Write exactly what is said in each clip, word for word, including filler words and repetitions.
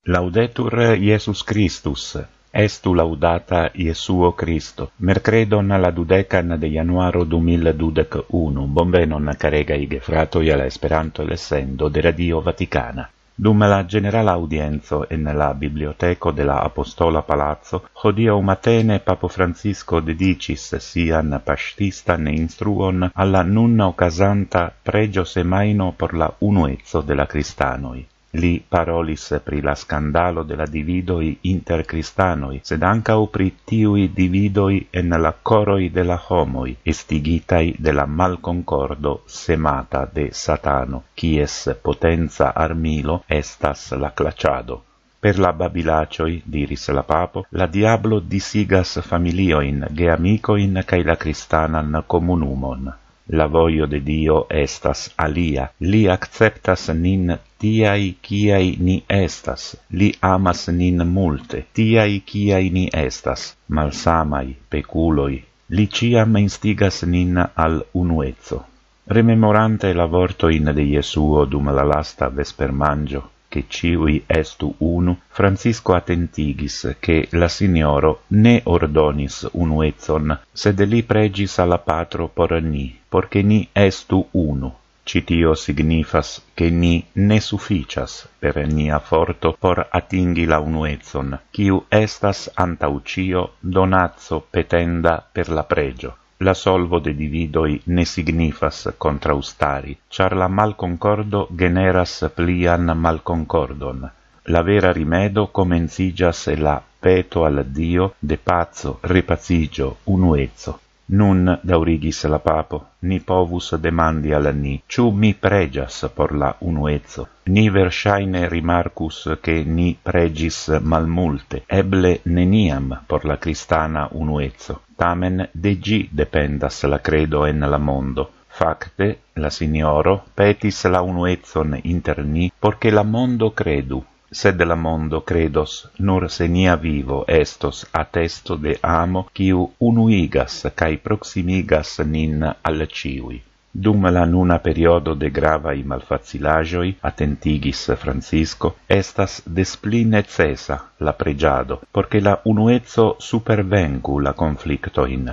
Laudetur Iesus Christus, estu laudata Iesuo Christo. Mercredon la dudecan de januaro du mil dudec unu. Bonvenon caregai gefratoi alla Esperanto lessendo de Radio Vaticana. Dum la generala audienzo en la biblioteco de la Apostola Palazzo, hodiaŭ matene Papo Francisco dedicis sian pastistan instruon alla nun ocasanta pregio semaino por la unuezzo de la Cristanoi. Li parolis pri la scandalo de la dividoi inter Cristanoi, sed ancau pri tiui dividoi en la coroi de la homoi, estigitai de la malconcordo semata de Satano, quies potenza armilo estas la claciado. Per la babilacioi, diris la papo, la diablo disigas familioin, geamicoin, cae la Cristanan comunumon. La voio de Dio estas alia, li acceptas nin tiai quiai ni estas, li amas nin multe, tiai quiai ni estas, malsamai, peculoi, li ciam instigas nin al unuezzo. Rememorante la vortoin de Iesuo dum la lasta vespermangio, che ciui estu unu, Francisco attentigis che la Signoro ne ordonis unuezzon, sed li pregis alla Patro por ni, porche ni estu unu. Citio signifas che ni ne sufficias per nia forto por atingi la unuezzon, quiu estas antau cio donazzo petenda per la pregio. La solvo de dividoi ne signifas contraustari, char la malconcordo generas plian malconcordon. La vera rimedo comencigas la peto al Dio de pazzo, repazigio, unuezzo. Nun, daurigis la papo, ni povus demandi al ni, ciu mi pregias por la unuezzo. Ni versaine rimarcus che ni pregis malmulte, eble neniam por la Cristana unuezzo. Tamen de gi dependas la credo en la mondo. Facte, la Signoro petis la unuezzon inter ni, porche la mondo credu. Sed la mondo credos, nur se nia vivo estos attesto de amo, quiu unuigas cae proximigas nin al ciui. Dum la nuna periodo de gravaj malfacilaĵoj, attentigis Francisco, estas des pli necesa la pregiado, porche la unuezzo supervengu la conflictoin.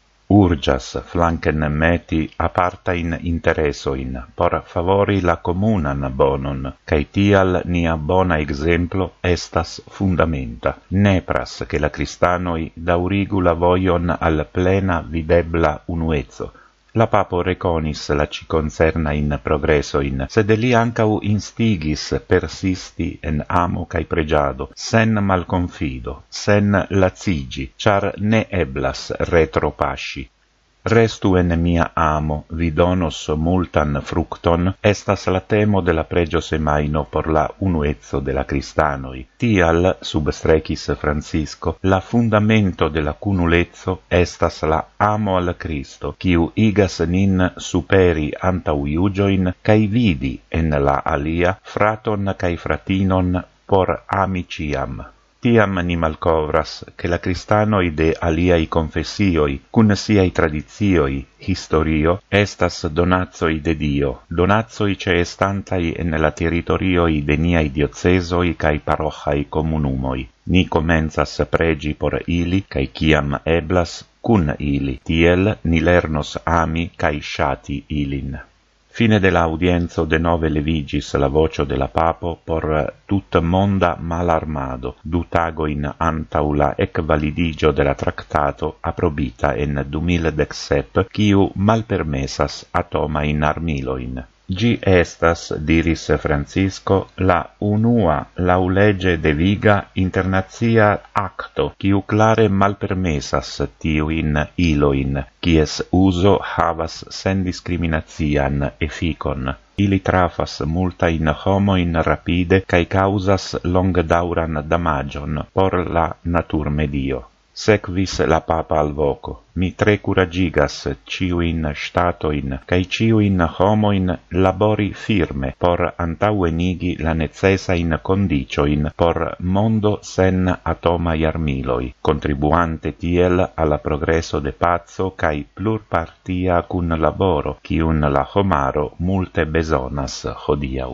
Urgas flanken meti apartain interesoin, por favori la comunan bonon, cae tial nia bona exemplo estas fundamenta. Nepras che la Cristanoi daurigu la voion al plena videbla unuezzo. La papo reconis la ci concerna in progresso in, sed li ancau instigis persisti en amo cae pregiado, sen malconfido, sen lazigi, char ne eblas retropasci. Restu en mia amo, vi donos multan fructon, estas la temo de la pregio semaino por la unuezzo de la Cristanoi. Tial, substrecis Francisco, la fundamento de la cunulezzo estas la amo al Cristo, quiu igas nin superi antau iugioin, cae vidi en la alia fraton cae fratinon por amiciam. Tiam ni malcovras che la Cristanoi de aliai confessioi, cun siai tradizioi, historio, estas donazzoi de Dio, donazzoi ce estantai en la territorioi de niai diocesoi cae parochai comunumoi. Ni comenzas pregi por ili, cae ciam eblas, cun ili, tiel ni lernos ami cae shati ilin. Fine de la audienzo de nove levigis la vocio de la papo por tut monda malarmado, du tagoin antau la ec validigio de la tractato aprobita en du mil dexsep, quiu malpermesas atoma in armiloin. Gi estas, diris Francisco, la unua laulege deviga internazia acto, quiu clare malpermesas tiuin iloin, quies uso havas sen discriminatian efficon. Ili trafas multain homoin rapide, cae causas longdauran damagion por la natur medio. Sequis la papa al voco, mi tre curagigas ciuin statoin, cae ciuin homoin labori firme por antauenigi la necesain condicioin por mondo sen atomai armiloi, contribuante tiel alla progresso de pazzo cae plurpartia cun laboro, ciun la homaro multe besonas hodiau.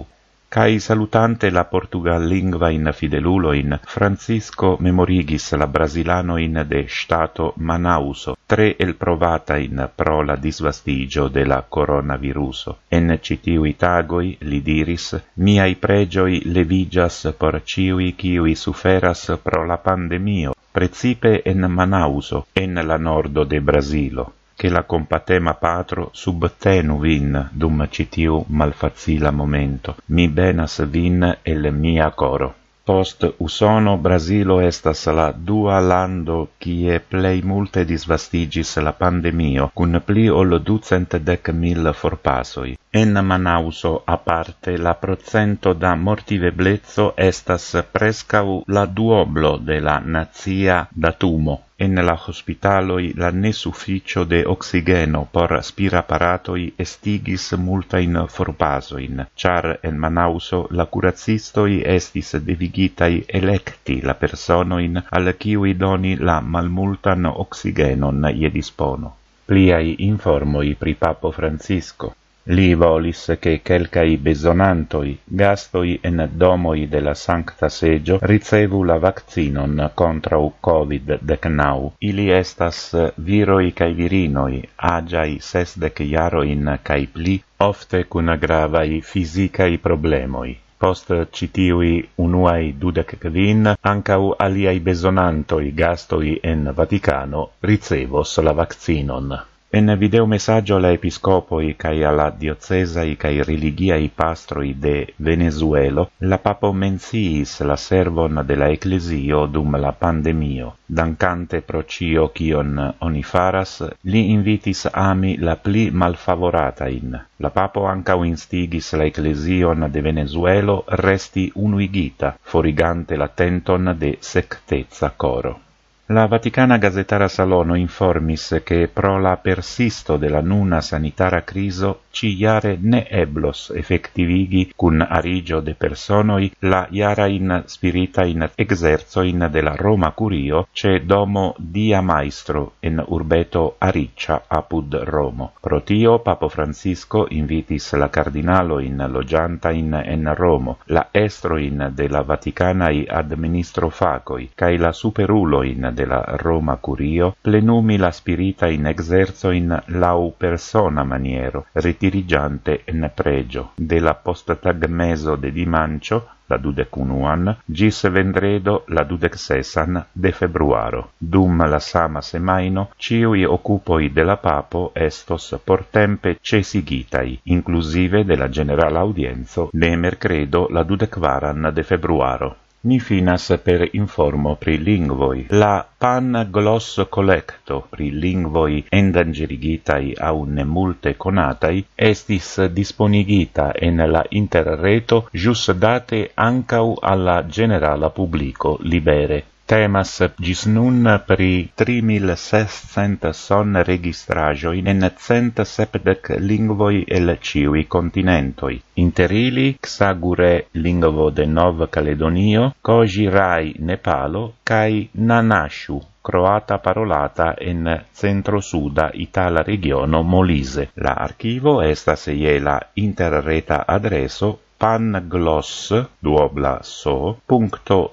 Cae salutante la Portugal lingua in fidelulo in Francisco memorigis la Brasilano in de stato Manauso, tre el provata in pro la disvastigio de la coronaviruso. En citiui tagoi, li diris, miai pregioi levigas por ciui ciui suferas pro la pandemio, precipe en Manauso, en la nordo de Brasilo, che la compatema patro subtenu vin dum citiu malfacila momento, mi benas vin el mia coro. Post Usono, Brasilo estas la dua lando kie plei multe disvastigis la pandemio, cun pli ol ducent dec mil forpasoi. En Manauso, aparte, la procento da mortiveblezzo estas prescau la duoblo de la nazia datumo. En la hospitaloi la nesufficio de oxigeno por spiraparatoi estigis multain forpasoin, char en Manauso la curacistoi estis devigitai electi la personoin al kiui doni la malmultan oxigenon je dispono. Pliai informoi pri Papo Francisco. Li volis che quelcai besonantoi, gastoi en domoi de la Sancta Seggio, ricevu la vaccinon contra u covid decenau. Ili estas viroi cae virinoi, agiai sesdec jaroin cae pli, ofte cun gravai fisicai problemoi. Post citiui unuai dudec quin, ancau aliai besonantoi gastoi en Vaticano ricevos la vaccinon. En video messaggio alla episcopoi cae alla diocesai cae religiai pastroi de Venezuelo, la papo menciis la servon de la ecclesio dum la pandemio. Dancante pro cio cion oni faras, li invitis ami la pli malfavoratain. La papo ancau instigis la ecclesion de Venezuelo resti unuigita, forigante la tenton de sectezza coro. La Vaticana Gazetara Salono informis che pro la persisto de la nuna sanitara criso ci iare ne eblos effectivigi cun arigio de personoi la iara in spirita in exerzo in de la Roma Curio ce domo dia maestro en urbeto Ariccia apud Romo. Pro tio Papo Francisco invitis la cardinalo in logianta in en Romo, la estro in de la Vaticanai administro facoi, cae la superulo in de la Roma Curio, plenumi la spirita in exerzo in lau persona maniero, ritirigiante en pregio, de la posttagmeso de dimancio, la dudecunuan, gis vendredo la dudecsesan de februaro. Dum la sama semaino, ciui occupoi de la papo estos portempe cesigitai, inclusive de la general audienzo de mercredo la dudecvaran de februaro. Ni finas per informo pri lingvoi. La Pan Gloss Collecto pri lingvoi endangerigitai au ne multe conatai estis disponigita en la interreto jus date ancau alla generala publico libere. Temas gis nun pri tri mil sescent son registrajoin en cent sepdec lingvoi el ciui continentoi. Inter ili Xagure lingvo de Nov Caledonio, Kojirai Nepalo, cae Nanashu, croata parolata en centro-suda Itala regiono Molise. La archivo estas je la interreta adreso pangloss duobla so punto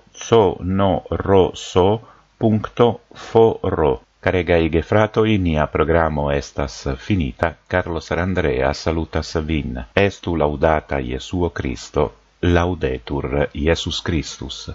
sonoroso punto foro. Caregai gefratoi, nia programo estas finita. Carlos Arandrea salutas vin. Estu laudata Iesuo Christo, laudetur Iesus Christus.